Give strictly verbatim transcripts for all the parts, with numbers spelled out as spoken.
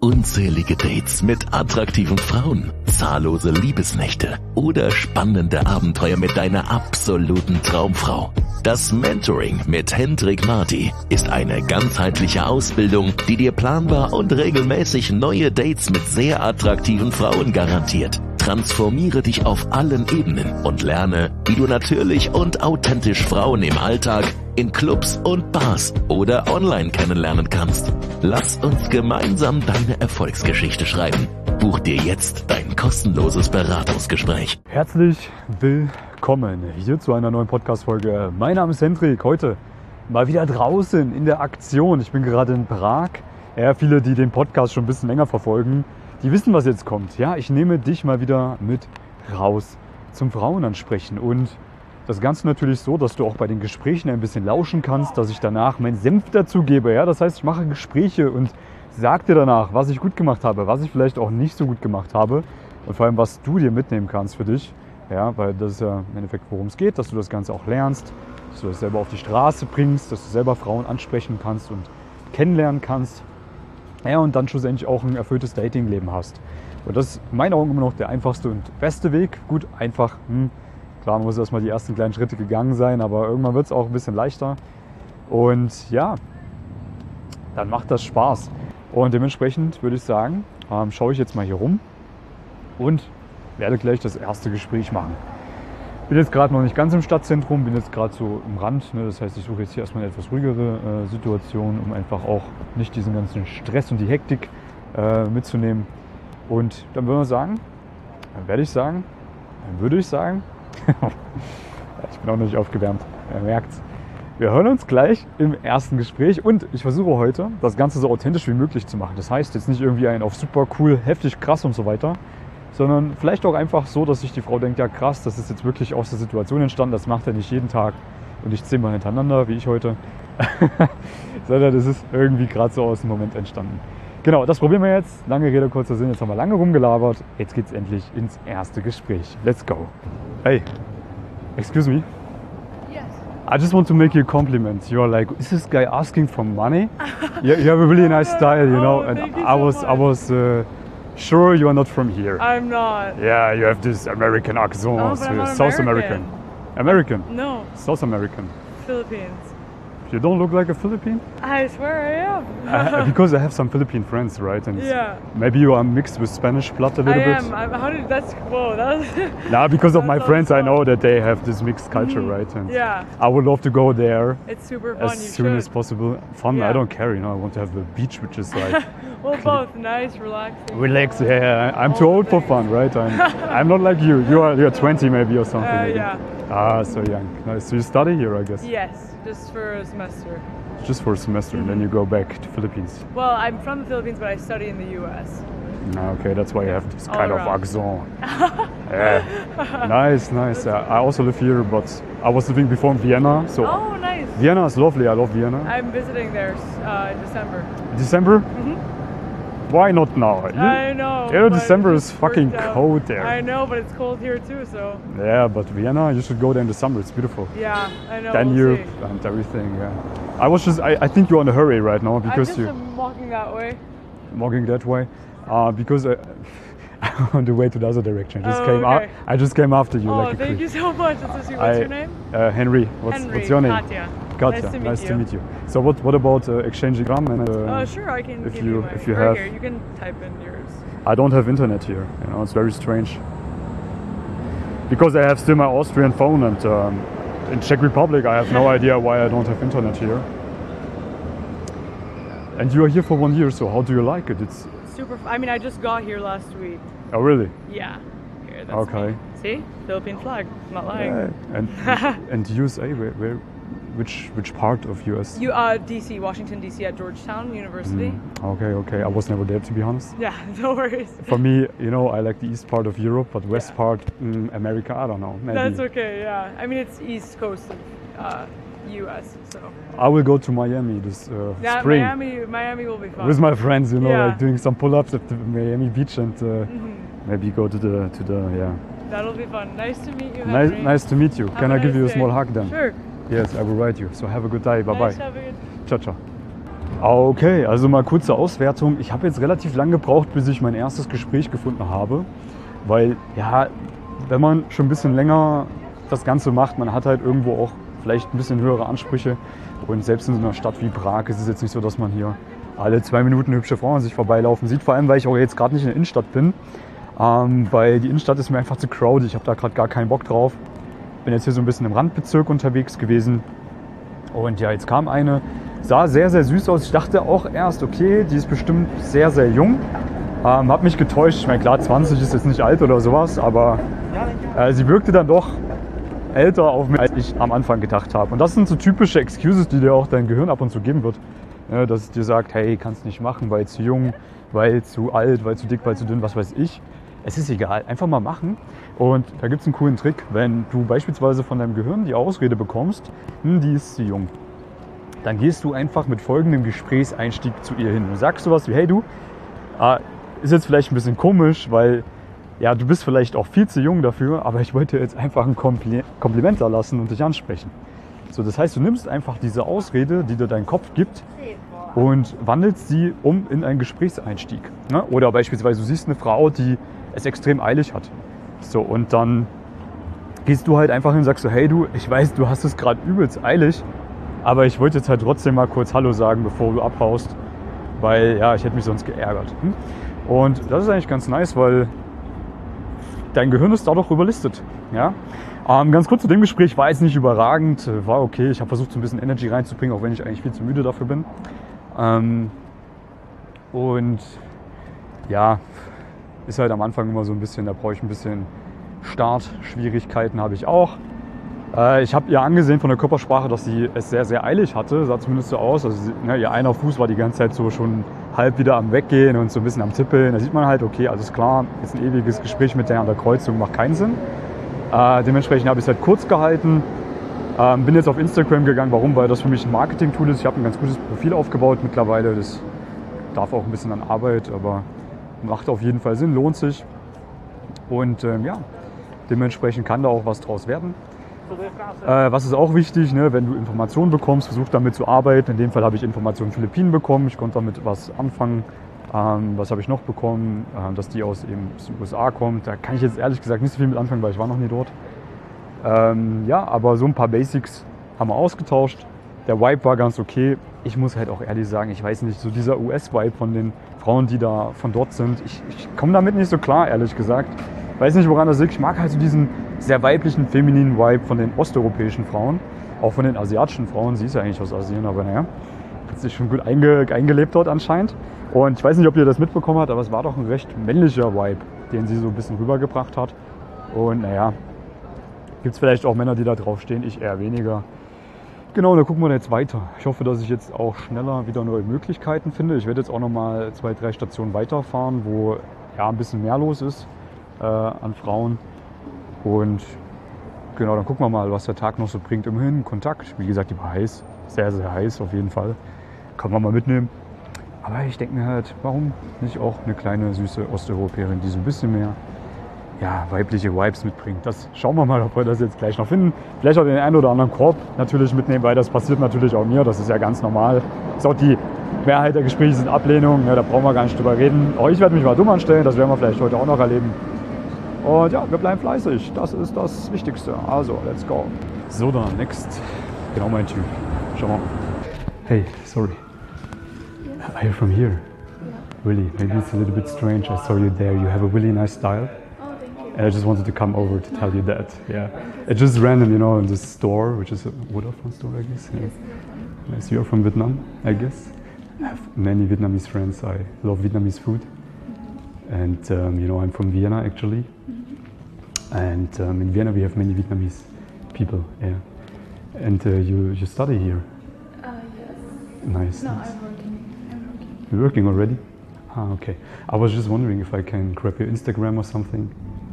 unzählige Dates mit attraktiven Frauen, zahllose Liebesnächte oder spannende Abenteuer mit deiner absoluten Traumfrau. Das Mentoring mit Hendrik Marty ist eine ganzheitliche Ausbildung, die dir planbar und regelmäßig neue Dates mit sehr attraktiven Frauen garantiert. Transformiere dich auf allen Ebenen und lerne, wie du natürlich und authentisch Frauen im Alltag, in Clubs und Bars oder online kennenlernen kannst. Lass uns gemeinsam deine Erfolgsgeschichte schreiben. Buch dir jetzt dein kostenloses Beratungsgespräch. Herzlich willkommen hier zu einer neuen Podcast-Folge. Mein Name ist Hendrik, heute mal wieder draußen in der Aktion. Ich bin gerade in Prag. Ja, viele, die den Podcast schon ein bisschen länger verfolgen, die wissen, was jetzt kommt. Ja, ich nehme dich mal wieder mit raus zum Frauenansprechen. Und das Ganze natürlich so, dass du auch bei den Gesprächen ein bisschen lauschen kannst, dass ich danach meinen Senf dazugebe. Ja, das heißt, ich mache Gespräche und sage dir danach, was ich gut gemacht habe, was ich vielleicht auch nicht so gut gemacht habe und vor allem, was du dir mitnehmen kannst für dich. Ja, weil das ist ja im Endeffekt, worum es geht, dass du das Ganze auch lernst, dass du das selber auf die Straße bringst, dass du selber Frauen ansprechen kannst und kennenlernen kannst. Ja, und dann schlussendlich auch ein erfülltes Datingleben hast. Und das ist in meinen Augen immer noch der einfachste und beste Weg. Gut, einfach, hm, klar, man muss erstmal die ersten kleinen Schritte gegangen sein, aber irgendwann wird es auch ein bisschen leichter. Und ja, dann macht das Spaß. Und dementsprechend würde ich sagen, ähm, schaue ich jetzt mal hier rum und werde gleich das erste Gespräch machen. Bin jetzt gerade noch nicht ganz im Stadtzentrum, bin jetzt gerade so im Rand. Ne? Das heißt, ich suche jetzt hier erstmal eine etwas ruhigere äh, Situation, um einfach auch nicht diesen ganzen Stress und die Hektik äh, mitzunehmen. Und dann würde man sagen, dann werde ich sagen, dann würde ich sagen, ich bin auch noch nicht aufgewärmt, ihr merkt's. Wir hören uns gleich im ersten Gespräch und ich versuche heute, das Ganze so authentisch wie möglich zu machen. Das heißt jetzt nicht irgendwie ein auf super cool, heftig, krass und so weiter, sondern vielleicht auch einfach so, dass sich die Frau denkt, ja krass, das ist jetzt wirklich aus der Situation entstanden, das macht er nicht jeden Tag und nicht zehnmal hintereinander, wie ich heute, sondern das ist irgendwie gerade so aus dem Moment entstanden. Genau, das probieren wir jetzt. Lange Rede, kurzer Sinn, jetzt haben wir lange rumgelabert, jetzt geht's endlich ins erste Gespräch. Let's go. Hey, excuse me. I just want to make you a compliment. You're like, is this guy asking for money? you, you have a really nice style, you know. Oh, and thank you I so was, much. I was uh, sure you are not from here. I'm not. Yeah, you have this American accent, Oh, but I'm uh, not South American. American. American, No, South American. Philippines. You don't look like a Philippine? I swear I am. I, because I have some Philippine friends, right? And Yeah. maybe you are mixed with Spanish blood a I little bit. am. I'm, how did that's whoa? That was. Nah, because of my That's friends, I awesome. know that they have this mixed culture, right? And Yeah, I would love to go there it's super fun. as you soon should. as possible. Fun, I Yeah. don't care, you know. I want to have a beach which is like Well, both nice, relaxing. relax. Yeah, I'm too All old for things. fun, right? I'm, I'm not like you. You are you're twenty maybe or something. Uh, maybe. yeah. Ah, so young. Nice. So you study here, I guess. Yes, just for a semester. Just for a semester, and then you go back to Philippines. Well, I'm from the Philippines, but I study in the U S. Ah, okay, that's why you have this All kind of around. accent. Yeah. Nice, nice. Uh, I also live here, but I was living before in Vienna. So Oh, nice. Vienna is lovely. I love Vienna. I'm visiting there uh, in December. December? Why not now? You- I know. you know, but December it is just fucking worked out. cold there. I know, but it's cold here too. So Yeah, but Vienna, you should go there in the summer. It's beautiful. yeah, I know. Danube we'll see. and everything. Yeah. I was just. I, I think you're in a hurry right now I because just you're am walking that way. walking that way. Uh, because I, on the way to the other direction. I just Oh, came. okay. a- I just came after you. Oh, like a thank creep. you so much. That's so sweet. What's I- your name? Uh, Henry. What's, Henry. what's your name? Katya. Katya. Nice to meet nice you. to meet you. So what? What about uh, exchanging gram? And, uh, Oh, sure. I can if give you- you, my, if you right have- here. You can type in yours. I don't have internet here. You know, it's very strange. Because I have still my Austrian phone, and um, in Czech Republic, I have no idea why I don't have internet here. And you are here for one year, so how do you like it? It's Super. F- I mean, I just got here last week. oh really? Yeah. Here, that's Okay. me. See, Philippine flag. I'm not lying. Yeah. And and U S A, where, where, which which part of U S? You uh, D C, Washington D C at Georgetown University. Okay, okay. I was never there, to be honest. Yeah, no worries. For me, you know, I like the east part of Europe, but west Yeah. part, mm, America, I don't know. Maybe. That's okay. Yeah. I mean, it's east coast of uh, U S. So I will go to Miami this uh, yeah, spring Miami, Miami will be fun. with my friends. You know, Yeah. like doing some pull-ups at the Miami beach and uh, Mhm. maybe go to the to the yeah. That'll be fun. Nice to meet you. Nice, Henry. nice to meet you. Have Can a I give nice you a day. small hug then? Sure. Yes, I will write you. So have a good day. Bye Nice bye. having you. Ciao ciao. Okay, also mal kurze Auswertung. Ich habe jetzt relativ lange gebraucht, bis ich mein erstes Gespräch gefunden habe, weil ja, wenn man schon ein bisschen länger das Ganze macht, man hat halt irgendwo auch vielleicht ein bisschen höhere Ansprüche und selbst in so einer Stadt wie Prag ist es jetzt nicht so, dass man hier alle zwei Minuten hübsche Frauen sich vorbeilaufen sieht, vor allem weil ich auch jetzt gerade nicht in der Innenstadt bin, ähm, weil die Innenstadt ist mir einfach zu crowded, ich habe da gerade gar keinen Bock drauf. Bin jetzt hier so ein bisschen im Randbezirk unterwegs gewesen und ja, jetzt kam eine, sah sehr, sehr süß aus. Ich dachte auch erst, okay, die ist bestimmt sehr, sehr jung. Ähm, hab mich getäuscht. Ich meine, klar, zwanzig ist jetzt nicht alt oder sowas, aber äh, sie wirkte dann doch älter auf mich, als ich am Anfang gedacht habe. Und das sind so typische Excuses, die dir auch dein Gehirn ab und zu geben wird. Ja, dass es dir sagt, hey, kannst nicht machen, weil zu jung, weil zu alt, weil zu dick, weil zu dünn, was weiß ich. Es ist egal, einfach mal machen. Und da gibt es einen coolen Trick, wenn du beispielsweise von deinem Gehirn die Ausrede bekommst, hm, die ist zu jung. Dann gehst du einfach mit folgendem Gesprächseinstieg zu ihr hin. Du sagst sowas wie, hey du, äh, ist jetzt vielleicht ein bisschen komisch, weil ja, du bist vielleicht auch viel zu jung dafür, aber ich wollte jetzt einfach ein Kompli- Kompliment da lassen und dich ansprechen. So, das heißt, du nimmst einfach diese Ausrede, die dir dein Kopf gibt, und wandelst sie um in einen Gesprächseinstieg. Ne? Oder beispielsweise, du siehst eine Frau, die es extrem eilig hat. So, und dann gehst du halt einfach hin und sagst so, hey du, ich weiß, du hast es gerade übelst eilig, aber ich wollte jetzt halt trotzdem mal kurz Hallo sagen, bevor du abhaust, weil ja, ich hätte mich sonst geärgert. Hm? Und das ist eigentlich ganz nice, weil dein Gehirn ist dadurch überlistet. Ja? Ähm, ganz kurz zu dem Gespräch, war jetzt nicht überragend, war okay. Ich habe versucht, so ein bisschen Energy reinzubringen, auch wenn ich eigentlich viel zu müde dafür bin. Ähm, und ja, ist halt am Anfang immer so ein bisschen, da brauche ich ein bisschen Startschwierigkeiten, habe ich auch. Äh, ich habe ihr angesehen von der Körpersprache, dass sie es sehr, sehr eilig hatte, sah zumindest so aus. Also sie, ne, ihr einer Fuß war die ganze Zeit so schon halb wieder am Weggehen und so ein bisschen am Tippeln. Da sieht man halt, okay, alles klar, jetzt ein ewiges Gespräch mit der an der Kreuzung macht keinen Sinn. Äh, dementsprechend habe ich es halt kurz gehalten. Ähm, bin jetzt auf Instagram gegangen. Warum? Weil das für mich ein Marketing-Tool ist. Ich habe ein ganz gutes Profil aufgebaut mittlerweile. Das darf auch ein bisschen an Arbeit, aber macht auf jeden Fall Sinn, lohnt sich. Und ähm, ja, dementsprechend kann da auch was draus werden. Äh, was ist auch wichtig, ne? Wenn du Informationen bekommst, versuch damit zu arbeiten. In dem Fall habe ich Informationen Philippinen bekommen. Ich konnte damit was anfangen. Ähm, was habe ich noch bekommen? Äh, dass die aus eben aus den U S A kommt. Da kann ich jetzt ehrlich gesagt nicht so viel mit anfangen, weil ich war noch nie dort. Ähm, ja, aber so ein paar Basics haben wir ausgetauscht. Der Vibe war ganz okay. Ich muss halt auch ehrlich sagen, ich weiß nicht, so dieser U S-Vibe von den Frauen, die da von dort sind, ich, ich komme damit nicht so klar, ehrlich gesagt. Ich weiß nicht, woran das liegt. Ich mag halt so diesen sehr weiblichen, femininen Vibe von den osteuropäischen Frauen. Auch von den asiatischen Frauen. Sie ist ja eigentlich aus Asien, aber naja, hat sich schon gut einge, eingelebt dort anscheinend. Und ich weiß nicht, ob ihr das mitbekommen habt, aber es war doch ein recht männlicher Vibe, den sie so ein bisschen rübergebracht hat. Und naja, gibt es vielleicht auch Männer, die da drauf stehen, ich eher weniger. Genau, da gucken wir jetzt weiter. Ich hoffe, dass ich jetzt auch schneller wieder neue Möglichkeiten finde. Ich werde jetzt auch nochmal zwei, drei Stationen weiterfahren, wo ja ein bisschen mehr los ist äh, an Frauen. Und genau, dann gucken wir mal, was der Tag noch so bringt. Immerhin Kontakt. Wie gesagt, die war heiß. Sehr, sehr heiß auf jeden Fall. Kann man mal mitnehmen. Aber ich denke mir halt, warum nicht auch eine kleine, süße Osteuropäerin, die so ein bisschen mehr ja, weibliche Vibes mitbringt. Das schauen wir mal, ob wir das jetzt gleich noch finden. Vielleicht auch den einen oder anderen Korb natürlich mitnehmen, weil das passiert natürlich auch mir. Das ist ja ganz normal. Ist auch die Mehrheit der Gespräche sind Ablehnung. Ja, da brauchen wir gar nicht drüber reden. Aber ich werde mich mal dumm anstellen. Das werden wir vielleicht heute auch noch erleben. Und ja, wir bleiben fleißig. Das ist das Wichtigste. Also, let's go. So, dann, next. Genau mein Typ. Schau mal. Hey, sorry. Yes. Are you from here? Yeah. Really? Maybe it's a little bit strange. I saw you there. You have a really nice style. Oh, thank you. And I just wanted to come over to tell you that. Yeah. It's just random, you know, in this store, which is a Vodafone store, I guess. Yeah. Yes. Yes, you're from Vietnam, I guess. I have many Vietnamese friends. I love Vietnamese food. And, um, you know, I'm from Vienna, actually. And um, in Vienna we have many Vietnamese people, yeah. And uh, you, you study here? Uh, yes. Nice. No, nice. I'm working. I'm working. You're working already? Ah, okay. I was just wondering if I can grab your Instagram or something.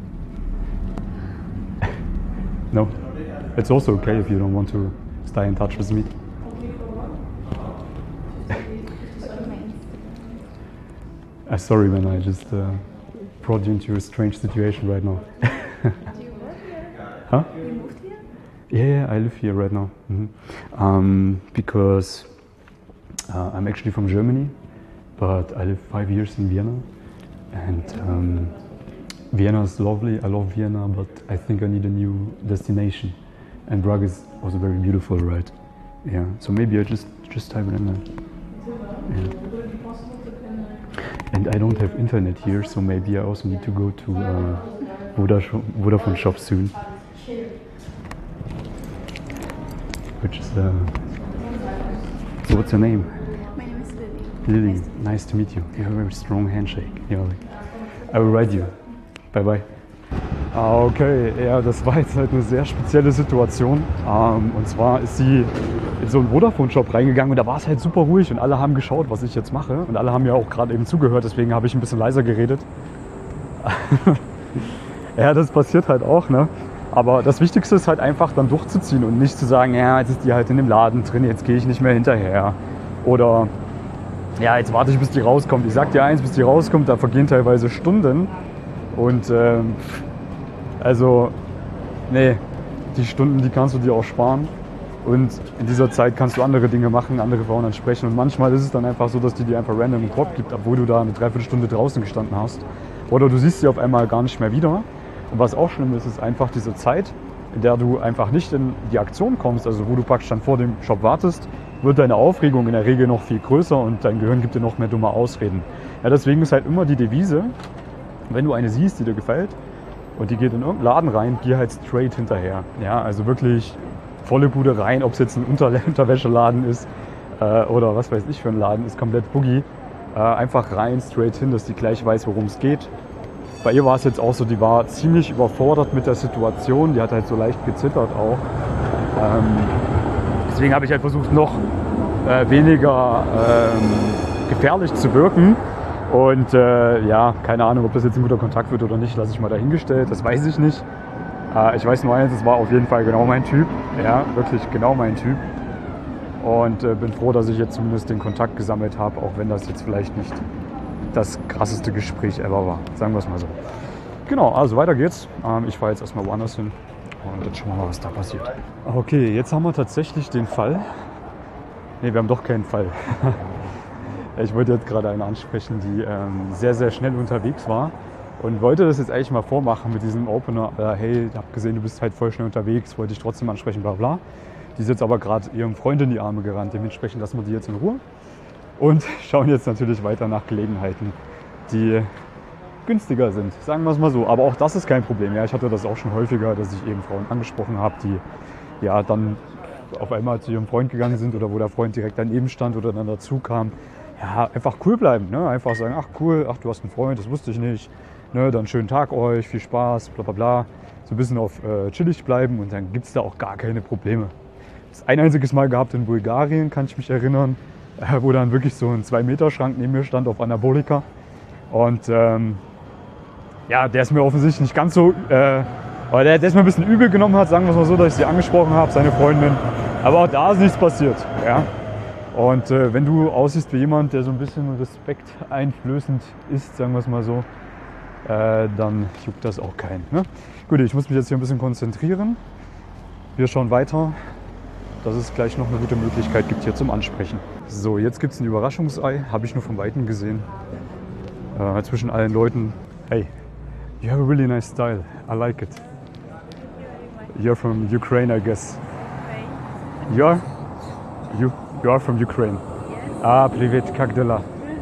No? It's also okay if you don't want to stay in touch with me. Uh, sorry, man, I just uh, brought you into a strange situation right now. Do you work here? Huh? You moved here? Yeah, yeah, I live here right now. Mm-hmm. um, because Uh, I'm actually from Germany, but I lived five years in Vienna. And um, Vienna is lovely, I love Vienna, but I think I need a new destination. And Prague is also very beautiful, right? Yeah, so maybe I just, just type it in there. Yeah. And I don't have internet here, so maybe I also need to go to uh, Vodafone, Vodafone shop soon. Which is, uh, so what's your name? My name is Lily. Lily, Nice to meet nice to meet you. You have a very strong handshake. You know, like, I will write you. Bye bye. Ah, okay, ja, das war jetzt halt eine sehr spezielle Situation. Ähm, und zwar ist sie in so einen Vodafone-Shop reingegangen und da war es halt super ruhig und alle haben geschaut, was ich jetzt mache. Und alle haben ja auch gerade eben zugehört, deswegen habe ich ein bisschen leiser geredet. Ja, das passiert halt auch, ne? Aber das Wichtigste ist halt einfach dann durchzuziehen und nicht zu sagen, ja, jetzt ist die halt in dem Laden drin, jetzt gehe ich nicht mehr hinterher. Oder, ja, jetzt warte ich, bis die rauskommt. Ich sag dir eins, bis die rauskommt, da vergehen teilweise Stunden. Und, ähm, also, nee, die Stunden, die kannst du dir auch sparen. Und in dieser Zeit kannst du andere Dinge machen, andere Frauen ansprechen. Und manchmal ist es dann einfach so, dass die dir einfach random einen Korb gibt, obwohl du da eine Dreiviertelstunde draußen gestanden hast. Oder du siehst sie auf einmal gar nicht mehr wieder. Und was auch schlimm ist, ist einfach diese Zeit, in der du einfach nicht in die Aktion kommst, also wo du praktisch dann vor dem Shop wartest, wird deine Aufregung in der Regel noch viel größer und dein Gehirn gibt dir noch mehr dumme Ausreden. Ja, deswegen ist halt immer die Devise, wenn du eine siehst, die dir gefällt und die geht in irgendeinen Laden rein, geh halt straight hinterher. Ja, also wirklich volle Bude rein, ob es jetzt ein Unter- Unterwäscheladen ist äh, oder was weiß ich für ein Laden, ist komplett boogie. Äh, einfach rein, straight hin, dass die gleich weiß, worum es geht. Bei ihr war es jetzt auch so, die war ziemlich überfordert mit der Situation, die hat halt so leicht gezittert auch. Ähm, deswegen habe ich halt versucht, noch äh, weniger ähm, gefährlich zu wirken. Und äh, ja, keine Ahnung, ob das jetzt ein guter Kontakt wird oder nicht, lasse ich mal dahingestellt, das weiß ich nicht. Äh, ich weiß nur eins, es war auf jeden Fall genau mein Typ, ja, wirklich genau mein Typ. Und äh, bin froh, dass ich jetzt zumindest den Kontakt gesammelt habe, auch wenn das jetzt vielleicht nicht das krasseste Gespräch ever war, sagen wir es mal so. Genau, also weiter geht's. Ähm, ich fahre jetzt erstmal woanders hin und jetzt schauen wir mal, was da passiert. Okay, jetzt haben wir tatsächlich den Fall. Ne, wir haben doch keinen Fall. Ich wollte jetzt gerade eine ansprechen, die ähm, sehr, sehr schnell unterwegs war und wollte das jetzt eigentlich mal vormachen mit diesem Opener. Äh, hey, ich habe gesehen, du bist halt voll schnell unterwegs, wollte ich trotzdem ansprechen, bla bla. Die ist jetzt aber gerade ihrem Freund in die Arme gerannt. Dementsprechend lassen wir die jetzt in Ruhe. Und schauen jetzt natürlich weiter nach Gelegenheiten, die günstiger sind, sagen wir es mal so. Aber auch das ist kein Problem. Ja, ich hatte das auch schon häufiger, dass ich eben Frauen angesprochen habe, die ja dann auf einmal zu ihrem Freund gegangen sind oder wo der Freund direkt daneben stand oder dann dazu kam. Ja, einfach cool bleiben, ne? Einfach sagen, ach cool, ach du hast einen Freund, das wusste ich nicht. Ne? Dann schönen Tag euch, viel Spaß, bla bla bla. So ein bisschen auf äh, chillig bleiben und dann gibt es da auch gar keine Probleme. Das ein einziges Mal gehabt in Bulgarien, kann ich mich erinnern, wo dann wirklich so ein zwei Meter Schrank neben mir stand auf Anabolika. Und ähm, ja, der ist mir offensichtlich nicht ganz so, äh, aber der, der ist mir ein bisschen übel genommen hat, sagen wir es mal so, dass ich sie angesprochen habe, seine Freundin. Aber auch da ist nichts passiert. Ja? Und äh, wenn du aussiehst wie jemand, der so ein bisschen respekteinflößend ist, sagen wir es mal so, äh, dann juckt das auch keinen. Ne? Gut, ich muss mich jetzt hier ein bisschen konzentrieren. Wir schauen weiter, dass es gleich noch eine gute Möglichkeit gibt hier zum Ansprechen. So, jetzt gibt es ein Überraschungsei, habe ich nur von Weitem gesehen. Äh, zwischen allen Leuten. Hey, you have a really nice style. I like it. You're from Ukraine, I guess. You're? You, you are from Ukraine. Ah, привет, как дела?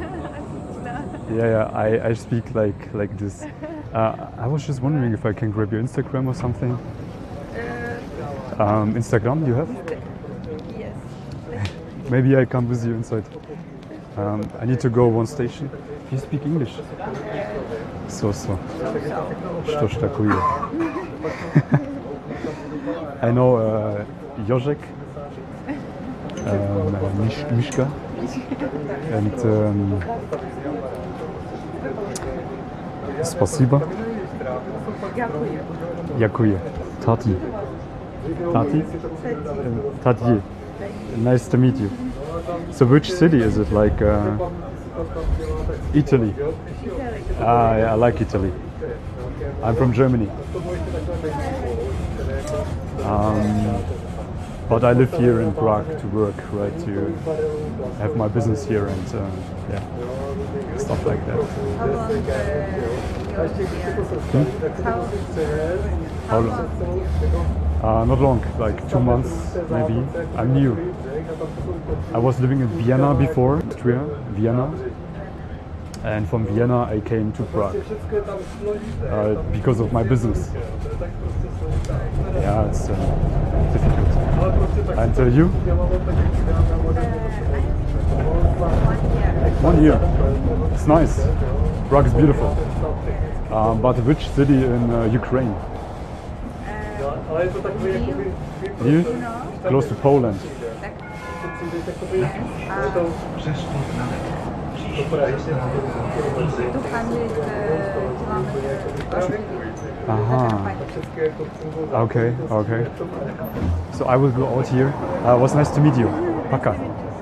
Yeah, yeah, I, I speak like like this. Uh, I was just wondering if I can grab your Instagram or something. Um, Instagram, you have? Yes. Maybe I come with you inside. Um, I need to go one station. You speak English? So, so. Что ж такое? I know uh, Jozek, um, Mish, Mishka, and um, Spasiba. Yakuye. Tati. Tati? Uh, Tati. Nice to meet you. So which city is it? Like uh, Italy? Ah, yeah, I like Italy. I'm from Germany. Um, but I live here in Prague to work, right? To have my business here and uh, yeah, stuff like that. How long uh, you're here? How, How long? Uh, not long, like two months maybe. I'm new. I was living in Vienna before, Austria, Vienna. And from Vienna I came to Prague uh, because of my business. Yeah, it's uh, difficult. And uh, you? uh, One year. It's nice. Prague is beautiful. Um, but which city in uh, Ukraine? uh, You? you know? Close to Poland. Yes. Uh, two hundred kilometers. Aha. Okay, okay. So I will go out here. Uh, was nice to meet you. Paka.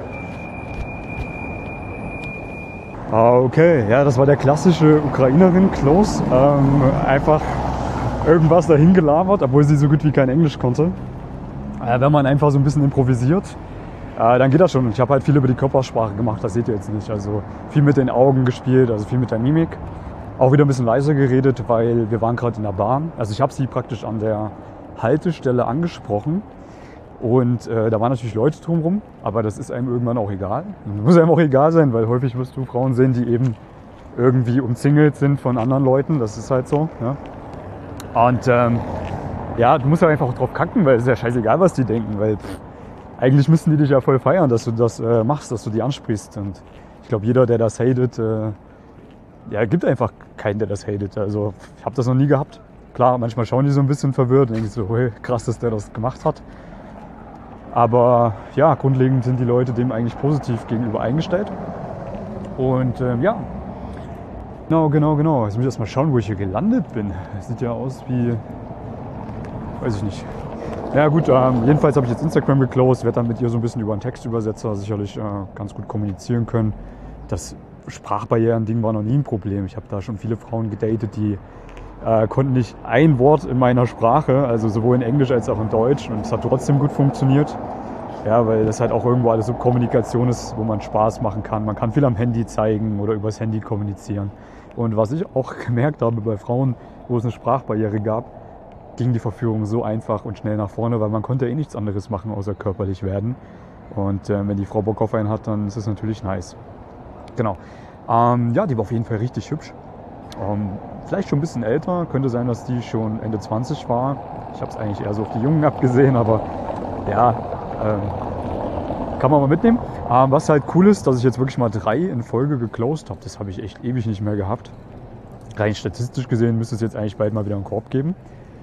Okay, ja, das war der klassische Ukrainerin-Klaus. Ähm, einfach irgendwas dahin gelabert, obwohl sie so gut wie kein Englisch konnte. Äh, wenn man einfach so ein bisschen improvisiert, äh, dann geht das schon. Und ich habe halt viel über die Körpersprache gemacht, das seht ihr jetzt nicht. Also viel mit den Augen gespielt, also viel mit der Mimik. Auch wieder ein bisschen leiser geredet, weil wir waren gerade in der Bahn. Also ich habe sie praktisch an der Haltestelle angesprochen. Und äh, da waren natürlich Leute drumherum, aber das ist einem irgendwann auch egal. Das muss einem auch egal sein, weil häufig wirst du Frauen sehen, die eben irgendwie umzingelt sind von anderen Leuten. Das ist halt so. Ja. Und ähm, ja, du musst ja einfach auch drauf kacken, weil es ist ja scheißegal, was die denken. Weil pff, eigentlich müssten die dich ja voll feiern, dass du das äh, machst, dass du die ansprichst. Und ich glaube, jeder, der das hatet, äh, ja, gibt einfach keinen, der das hatet. Also ich habe das noch nie gehabt. Klar, manchmal schauen die so ein bisschen verwirrt und denken so, hey, krass, dass der das gemacht hat. Aber ja, grundlegend sind die Leute dem eigentlich positiv gegenüber eingestellt. Und ähm, ja, genau, genau, genau. Jetzt muss ich erst mal schauen, wo ich hier gelandet bin. Das sieht ja aus wie, weiß ich nicht. Ja gut, ähm, jedenfalls habe ich jetzt Instagram geclosed, werde dann mit ihr so ein bisschen über einen Textübersetzer sicherlich äh, ganz gut kommunizieren können. Das Sprachbarrieren-Ding war noch nie ein Problem. Ich habe da schon viele Frauen gedatet, die äh, konnten nicht ein Wort in meiner Sprache, also sowohl in Englisch als auch in Deutsch, und es hat trotzdem gut funktioniert. Ja, weil das halt auch irgendwo alles so Kommunikation ist, wo man Spaß machen kann. Man kann viel am Handy zeigen oder übers Handy kommunizieren. Und was ich auch gemerkt habe bei Frauen, wo es eine Sprachbarriere gab, ging die Verführung so einfach und schnell nach vorne, weil man konnte eh nichts anderes machen, außer körperlich werden. Und äh, wenn die Frau Bock auf einen hat, dann ist es natürlich nice. Genau. Ähm, ja, die war auf jeden Fall richtig hübsch. Ähm, vielleicht schon ein bisschen älter, könnte sein, dass die schon Ende zwanzig war. Ich habe es eigentlich eher so auf die Jungen abgesehen, aber ja, ähm, kann man mal mitnehmen. Ähm, was halt cool ist, dass ich jetzt wirklich mal drei in Folge geclosed habe. Das habe ich echt ewig nicht mehr gehabt. Rein statistisch gesehen müsste es jetzt eigentlich bald mal wieder einen Korb geben.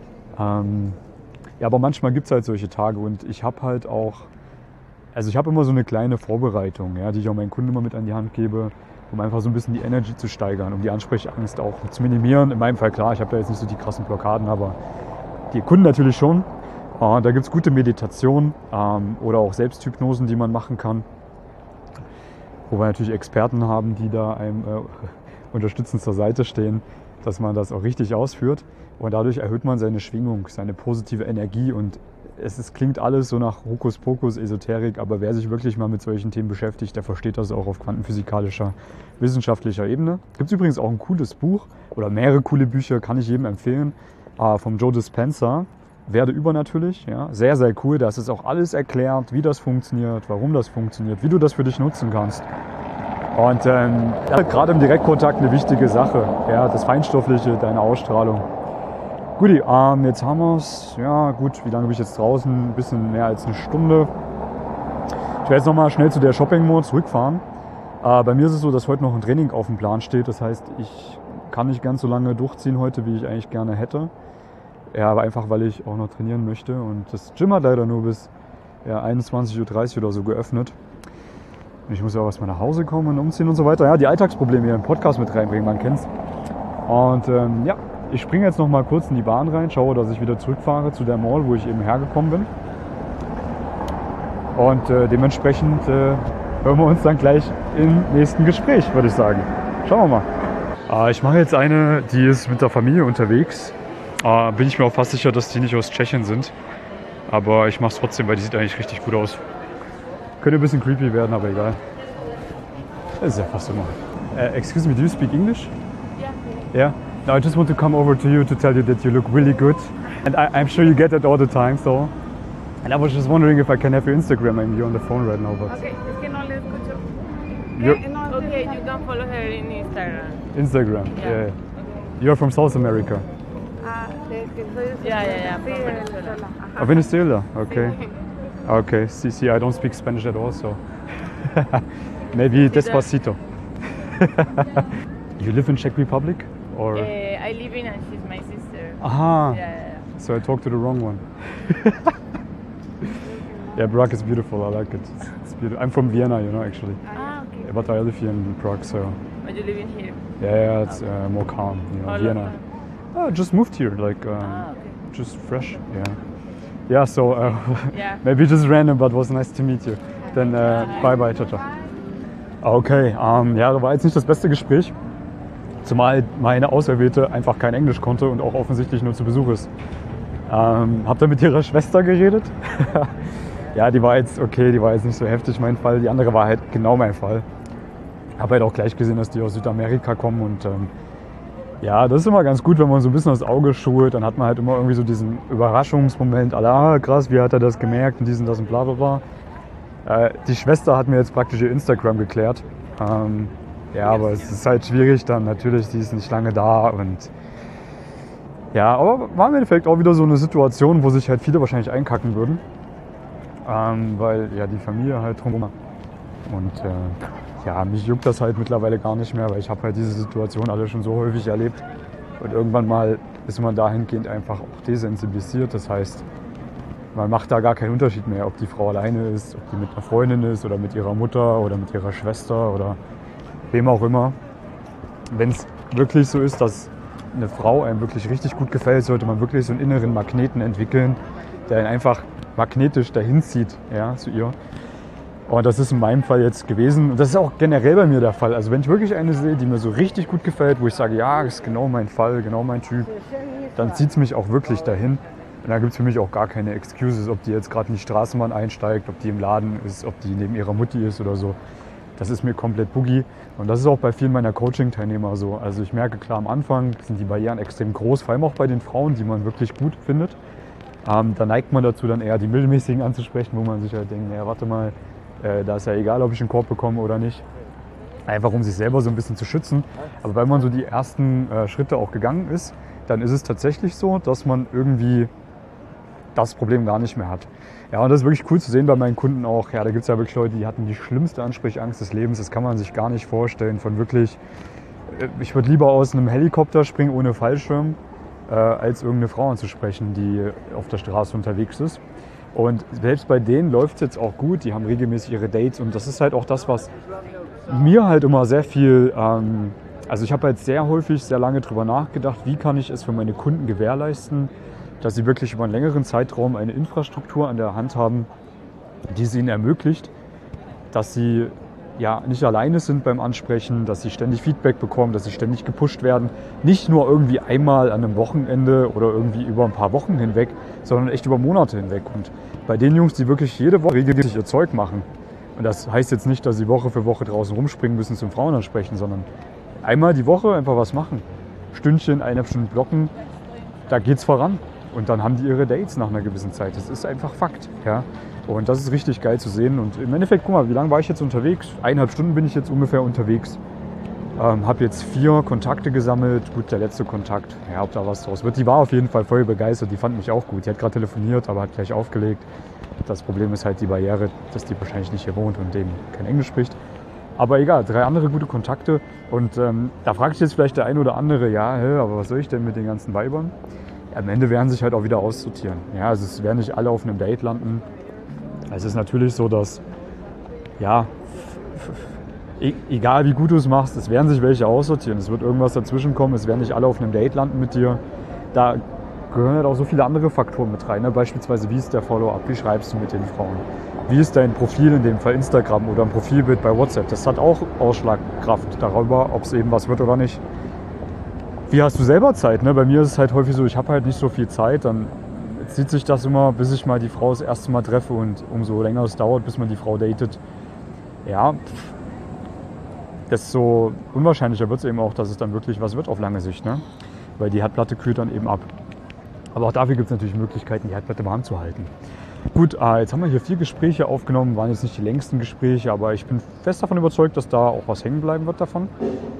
Ähm, ja, aber manchmal gibt es halt solche Tage und ich habe halt auch, also ich habe immer so eine kleine Vorbereitung, ja, die ich auch meinen Kunden immer mit an die Hand gebe, um einfach so ein bisschen die Energy zu steigern, um die Ansprechangst auch zu minimieren. In meinem Fall klar, ich habe da jetzt nicht so die krassen Blockaden, aber die Kunden natürlich schon. Äh, da gibt es gute Meditationen ähm, oder auch Selbsthypnosen, die man machen kann. Wo wir natürlich Experten haben, die da einem äh, unterstützend zur Seite stehen, dass man das auch richtig ausführt. Und dadurch erhöht man seine Schwingung, seine positive Energie. Und es ist, klingt alles so nach Hokuspokus, Esoterik, aber wer sich wirklich mal mit solchen Themen beschäftigt, der versteht das auch auf quantenphysikalischer, wissenschaftlicher Ebene. Gibt es übrigens auch ein cooles Buch oder mehrere coole Bücher, kann ich jedem empfehlen, äh, vom Joe Dispenza, Werde übernatürlich. Ja? Sehr, sehr cool. Da ist auch alles erklärt, wie das funktioniert, warum das funktioniert, wie du das für dich nutzen kannst. Und ähm, ja, gerade im Direktkontakt eine wichtige Sache, ja, das Feinstoffliche, deine Ausstrahlung. Guti, ähm, jetzt haben wir es, ja gut, wie lange bin ich jetzt draußen? Ein bisschen mehr als eine Stunde. Ich werde jetzt nochmal schnell zu der Shopping Mall zurückfahren. Äh, bei mir ist es so, dass heute noch ein Training auf dem Plan steht. Das heißt, ich kann nicht ganz so lange durchziehen heute, wie ich eigentlich gerne hätte. Ja, aber einfach, weil ich auch noch trainieren möchte. Und das Gym hat leider nur bis ja, einundzwanzig Uhr dreißig oder so geöffnet. Und ich muss ja auch erstmal nach Hause kommen und umziehen und so weiter. Ja, die Alltagsprobleme hier im Podcast mit reinbringen, man kennt's. Und ähm, ja, ich springe jetzt noch mal kurz in die Bahn rein, schaue, dass ich wieder zurückfahre zu der Mall, wo ich eben hergekommen bin. Und äh, dementsprechend äh, hören wir uns dann gleich im nächsten Gespräch, würde ich sagen. Schauen wir mal. Äh, ich mache jetzt eine, die ist mit der Familie unterwegs. Äh, bin ich mir auch fast sicher, dass die nicht aus Tschechien sind. Aber ich mache es trotzdem, weil die sieht eigentlich richtig gut aus. Könnte ein bisschen creepy werden, aber egal. Das ist ja fast immer. Uh, excuse me, do you speak English? Yeah. Yeah? No, I just want to come over to you to tell you that you look really good. And I, I'm sure you get that all the time, so. And I was just wondering if I can have your Instagram. I'm here on the phone right now, but. Okay, es que no le escucho. You're- Okay, you can follow her in Instagram. Instagram, Yeah. yeah. You're from South America. Ah, de que soy de Yeah, yeah, yeah, Sí, from de Venezuela. Venezuela. Ajá. Oh, Venezuela, okay. Okay, see, see, I don't speak Spanish at all, so. Maybe Despacito. You live in Czech Republic? Or? Uh, I live in and she's my sister. Aha, Yeah, yeah, so I talked to the wrong one. Yeah, Prague is beautiful, I like it. It's, it's beautiful. I'm from Vienna, you know, actually. yeah. Ah, okay. But I live here in Prague, so. But you live in here? Yeah, yeah, it's uh, more calm, you know, All of Vienna. them? Oh, I just moved here, like, um, Ah, okay. just fresh, yeah. Yeah, so uh, Yeah. maybe just random, but was nice to meet you. Then uh, bye bye, ciao, ciao. Okay, ähm, ja, das war jetzt nicht das beste Gespräch, zumal meine Auserwählte einfach kein Englisch konnte und auch offensichtlich nur zu Besuch ist. Ähm, hab dann mit ihrer Schwester geredet. Ja, die war jetzt okay, die war jetzt nicht so heftig mein Fall, die andere war halt genau mein Fall. Hab halt auch gleich gesehen, dass die aus Südamerika kommen und ähm, ja, das ist immer ganz gut, wenn man so ein bisschen das Auge schult, dann hat man halt immer irgendwie so diesen Überraschungsmoment, ah krass, wie hat er das gemerkt und diesen, das und bla bla bla. Äh, die Schwester hat mir jetzt praktisch ihr Instagram geklärt. Ähm, ja, aber es ist halt schwierig dann, natürlich, die ist nicht lange da und ja, aber war im Endeffekt auch wieder so eine Situation, wo sich halt viele wahrscheinlich einkacken würden. Ähm, weil ja die Familie halt drumherum und äh, ja, mich juckt das halt mittlerweile gar nicht mehr, weil ich habe halt diese Situation alle schon so häufig erlebt und irgendwann mal ist man dahingehend einfach auch desensibilisiert, das heißt, man macht da gar keinen Unterschied mehr, ob die Frau alleine ist, ob die mit einer Freundin ist oder mit ihrer Mutter oder mit ihrer Schwester oder wem auch immer. Wenn es wirklich so ist, dass eine Frau einem wirklich richtig gut gefällt, sollte man wirklich so einen inneren Magneten entwickeln, der ihn einfach magnetisch dahin zieht, ja, zu ihr. Und das ist in meinem Fall jetzt gewesen. Und das ist auch generell bei mir der Fall. Also wenn ich wirklich eine sehe, die mir so richtig gut gefällt, wo ich sage, ja, das ist genau mein Fall, genau mein Typ, dann zieht es mich auch wirklich dahin. Und da gibt es für mich auch gar keine Excuses, ob die jetzt gerade in die Straßenbahn einsteigt, ob die im Laden ist, ob die neben ihrer Mutti ist oder so. Das ist mir komplett boogie. Und das ist auch bei vielen meiner Coaching-Teilnehmer so. Also ich merke klar, am Anfang sind die Barrieren extrem groß, vor allem auch bei den Frauen, die man wirklich gut findet. Ähm, da neigt man dazu, dann eher die mittelmäßigen anzusprechen, wo man sich halt denkt, ja, warte mal, äh, da ist ja egal, ob ich einen Korb bekomme oder nicht. Einfach um sich selber so ein bisschen zu schützen. Aber wenn man so die ersten äh, Schritte auch gegangen ist, dann ist es tatsächlich so, dass man irgendwie das Problem gar nicht mehr hat. Ja, und das ist wirklich cool zu sehen bei meinen Kunden auch. Ja, da gibt es ja wirklich Leute, die hatten die schlimmste Ansprechangst des Lebens. Das kann man sich gar nicht vorstellen. Von wirklich, ich würde lieber aus einem Helikopter springen ohne Fallschirm, äh, als irgendeine Frau anzusprechen, die auf der Straße unterwegs ist. Und selbst bei denen läuft es jetzt auch gut. Die haben regelmäßig ihre Dates. Und das ist halt auch das, was mir halt immer sehr viel... Ähm, also ich habe halt sehr häufig, sehr lange drüber nachgedacht, wie kann ich es für meine Kunden gewährleisten, dass sie wirklich über einen längeren Zeitraum eine Infrastruktur an der Hand haben, die es ihnen ermöglicht, dass sie ja nicht alleine sind beim Ansprechen, dass sie ständig Feedback bekommen, dass sie ständig gepusht werden. Nicht nur irgendwie einmal an einem Wochenende oder irgendwie über ein paar Wochen hinweg, sondern echt über Monate hinweg. Und bei den Jungs, die wirklich jede Woche regelmäßig ihr Zeug machen, und das heißt jetzt nicht, dass sie Woche für Woche draußen rumspringen müssen zum Frauen ansprechen, sondern einmal die Woche einfach was machen. Stündchen, eineinhalb Stunden blocken, da geht's voran. Und dann haben die ihre Dates nach einer gewissen Zeit. Das ist einfach Fakt. Ja? Und das ist richtig geil zu sehen. Und im Endeffekt, guck mal, wie lange war ich jetzt unterwegs? Eineinhalb Stunden bin ich jetzt ungefähr unterwegs. Ähm, habe jetzt vier Kontakte gesammelt. Gut, der letzte Kontakt, ja, ob da was draus wird. Die war auf jeden Fall voll begeistert. Die fand mich auch gut. Die hat gerade telefoniert, aber hat gleich aufgelegt. Das Problem ist halt die Barriere, dass die wahrscheinlich nicht hier wohnt und dem kein Englisch spricht. Aber egal, drei andere gute Kontakte. Und ähm, da fragt sich jetzt vielleicht der ein oder andere, ja, hä, aber was soll ich denn mit den ganzen Weibern? Am Ende werden sich halt auch wieder aussortieren. Ja, also es werden nicht alle auf einem Date landen. Es ist natürlich so, dass, ja, e- egal wie gut du es machst, es werden sich welche aussortieren. Es wird irgendwas dazwischen kommen, es werden nicht alle auf einem Date landen mit dir. Da gehören halt auch so viele andere Faktoren mit rein. Ne? Beispielsweise, wie ist der Follow-up, wie schreibst du mit den Frauen? Wie ist dein Profil, in dem Fall Instagram oder ein Profilbild bei WhatsApp? Das hat auch Ausschlagkraft darüber, ob es eben was wird oder nicht. Wie hast du selber Zeit? Ne? Bei mir ist es halt häufig so, ich habe halt nicht so viel Zeit. Dann zieht sich das immer, bis ich mal die Frau das erste Mal treffe und umso länger es dauert, bis man die Frau datet. Ja, desto unwahrscheinlicher wird es eben auch, dass es dann wirklich was wird auf lange Sicht, ne? Weil die Herdplatte kühlt dann eben ab. Aber auch dafür gibt es natürlich Möglichkeiten, die Herdplatte warm zu halten. Gut, äh, jetzt haben wir hier vier Gespräche aufgenommen, waren jetzt nicht die längsten Gespräche, aber ich bin fest davon überzeugt, dass da auch was hängen bleiben wird davon.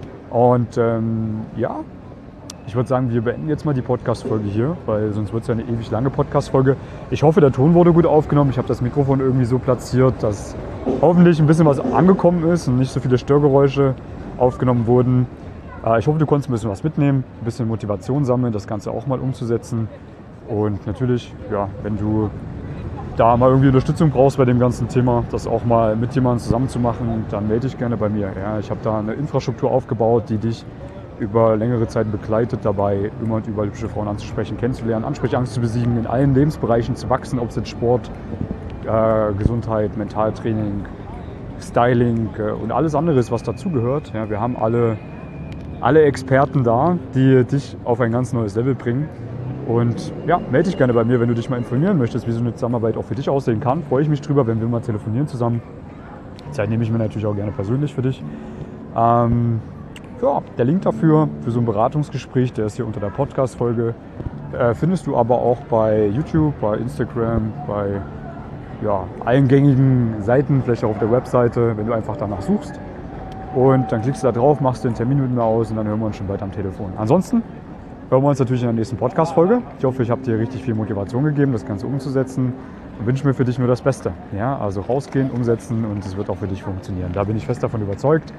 Und ähm, ja, ich würde sagen, wir beenden jetzt mal die Podcast-Folge hier, weil sonst wird es ja eine ewig lange Podcast-Folge. Ich hoffe, der Ton wurde gut aufgenommen. Ich habe das Mikrofon irgendwie so platziert, dass hoffentlich ein bisschen was angekommen ist und nicht so viele Störgeräusche aufgenommen wurden. Äh, ich hoffe, du konntest ein bisschen was mitnehmen, ein bisschen Motivation sammeln, das Ganze auch mal umzusetzen. Und natürlich, ja, wenn du da mal irgendwie Unterstützung brauchst bei dem ganzen Thema, das auch mal mit jemandem zusammen zu machen, dann melde dich gerne bei mir. Ja, ich habe da eine Infrastruktur aufgebaut, die dich über längere Zeit begleitet, dabei immer und überall hübsche Frauen anzusprechen, kennenzulernen, Ansprechangst zu besiegen, in allen Lebensbereichen zu wachsen, ob es jetzt Sport, äh, Gesundheit, Mentaltraining, Styling äh, und alles andere ist, was dazugehört. Ja, wir haben alle, alle Experten da, die dich auf ein ganz neues Level bringen. Und ja, melde dich gerne bei mir, wenn du dich mal informieren möchtest, wie so eine Zusammenarbeit auch für dich aussehen kann. Freue ich mich drüber, wenn wir mal telefonieren zusammen. Die Zeit nehme ich mir natürlich auch gerne persönlich für dich. Ähm, ja, der Link dafür, für so ein Beratungsgespräch, der ist hier unter der Podcast-Folge. Äh, findest du aber auch bei YouTube, bei Instagram, bei ja, allen gängigen Seiten, vielleicht auch auf der Webseite, wenn du einfach danach suchst. Und dann klickst du da drauf, machst den Termin mit mir aus und dann hören wir uns schon bald am Telefon. Ansonsten hören wir uns natürlich in der nächsten Podcast-Folge. Ich hoffe, ich habe dir richtig viel Motivation gegeben, das Ganze umzusetzen und wünsche mir für dich nur das Beste. Ja, also rausgehen, umsetzen und es wird auch für dich funktionieren. Da bin ich fest davon überzeugt.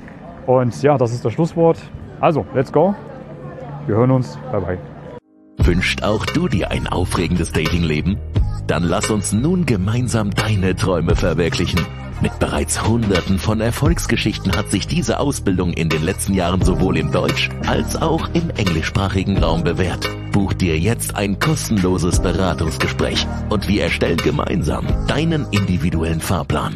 Und ja, das ist das Schlusswort. Also, let's go. Wir hören uns. Bye, bye. Wünscht auch du dir ein aufregendes Datingleben? Dann lass uns nun gemeinsam deine Träume verwirklichen. Mit bereits Hunderten von Erfolgsgeschichten hat sich diese Ausbildung in den letzten Jahren sowohl im Deutsch- als auch im englischsprachigen Raum bewährt. Buch dir jetzt ein kostenloses Beratungsgespräch und wir erstellen gemeinsam deinen individuellen Fahrplan.